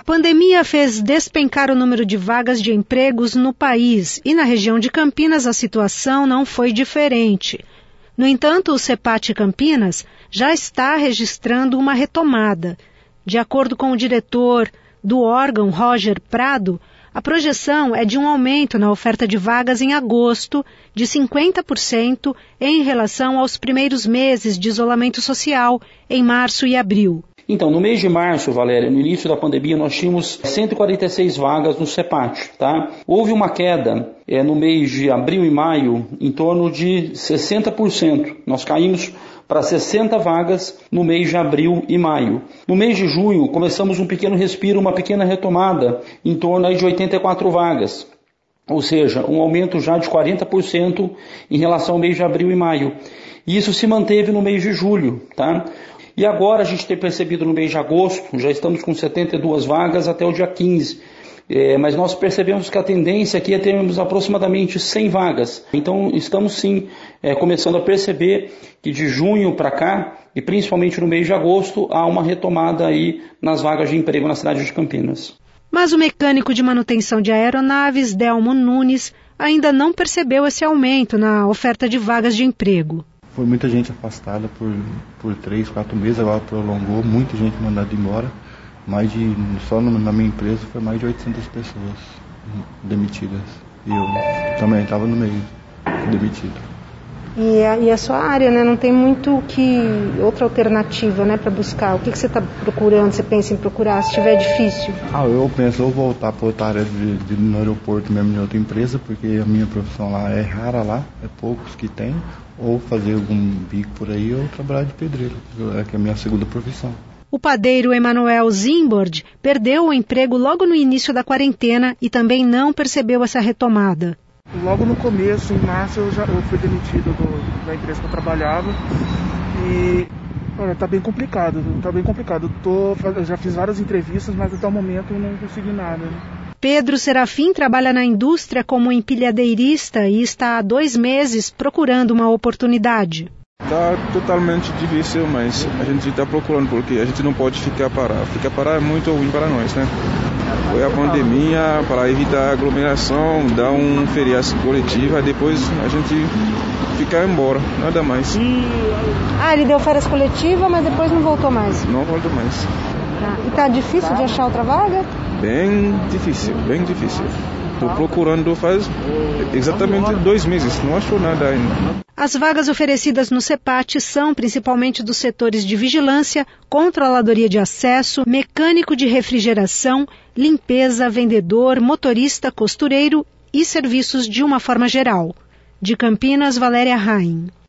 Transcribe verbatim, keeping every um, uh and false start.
pandemia fez despencar o número de vagas de empregos no país e na região de Campinas a situação não foi diferente. No entanto, o CEPAT Campinas já está registrando uma retomada. De acordo com o diretor do órgão, Roger Prado, a projeção é de um aumento na oferta de vagas em agosto de cinquenta por cento em relação aos primeiros meses de isolamento social, em março e abril. Então, no mês de março, Valéria, no início da pandemia, nós tínhamos cento e quarenta e seis vagas no CEPAT, tá? Houve uma queda é, no mês de abril e maio em torno de sessenta por cento. Nós caímos para sessenta vagas no mês de abril e maio. No mês de junho, começamos um pequeno respiro, uma pequena retomada, em torno aí de oitenta e quatro vagas. Ou seja, um aumento já de quarenta por cento em relação ao mês de abril e maio. E isso se manteve no mês de julho, tá? E agora a gente tem percebido no mês de agosto, já estamos com setenta e duas vagas até o dia quinze. É, mas nós percebemos que a tendência aqui é termos aproximadamente cem vagas. Então estamos sim é, começando a perceber que de junho para cá, e principalmente no mês de agosto, há uma retomada aí nas vagas de emprego na cidade de Campinas. Mas o mecânico de manutenção de aeronaves, Delmo Nunes, ainda não percebeu esse aumento na oferta de vagas de emprego. Foi muita gente afastada por, por três, quatro meses, agora prolongou, muita gente mandada embora. Mais de, só na minha empresa foi mais de oitocentas pessoas demitidas. E eu também estava no meio, demitido. E a, e a sua área, né? Não tem muito que outra alternativa, né, para buscar. O que, que você está procurando? Você pensa em procurar, se estiver difícil? Ah, eu penso ou voltar para outra área de, de, no aeroporto mesmo, em outra empresa, porque a minha profissão lá é rara lá, é poucos que tem. Ou fazer algum bico por aí, ou trabalhar de pedreiro, que é a minha segunda profissão. O padeiro Emanuel Zimbord perdeu o emprego logo no início da quarentena e também não percebeu essa retomada. Logo no começo, em março, eu já eu fui demitido do, da empresa que eu trabalhava e olha, tá bem complicado, tá bem complicado. Tô, eu já fiz várias entrevistas, mas até o momento eu não consegui nada. Né? Pedro Serafim trabalha na indústria como empilhadeirista e está há dois meses procurando uma oportunidade. Está totalmente difícil, mas a gente está procurando porque a gente não pode ficar parado. Ficar parado é muito ruim para nós, né? Foi a pandemia para evitar aglomeração, dar um feriado coletivo, aí depois a gente ficar embora, nada mais. Ah, ele deu férias coletivas, mas depois não voltou mais? Não voltou mais. Tá. E tá difícil de achar outra vaga? Bem difícil, bem difícil. Estou procurando faz exatamente dois meses, não achou nada ainda. As vagas oferecidas no CEPAT são principalmente dos setores de vigilância, controladoria de acesso, mecânico de refrigeração, limpeza, vendedor, motorista, costureiro e serviços de uma forma geral. De Campinas, Valéria Rain.